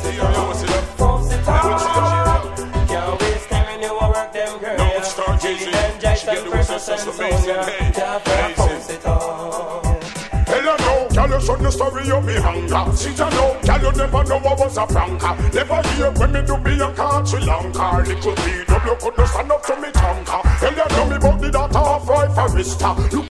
Force it on. Can't waste time when you work them girls. No, it's start Jilly and Jice and Precious and Sonia. Can't force it on. Hello, no, girl, you shouldn't story of me hunger. Sit down, no, girl, you never know I was a pranker. Never hear when me do be a car Sri Lanka. Little B, you couldn't stand up to me tonka. Hell, you know me about the daughter of Roy Forrester. Look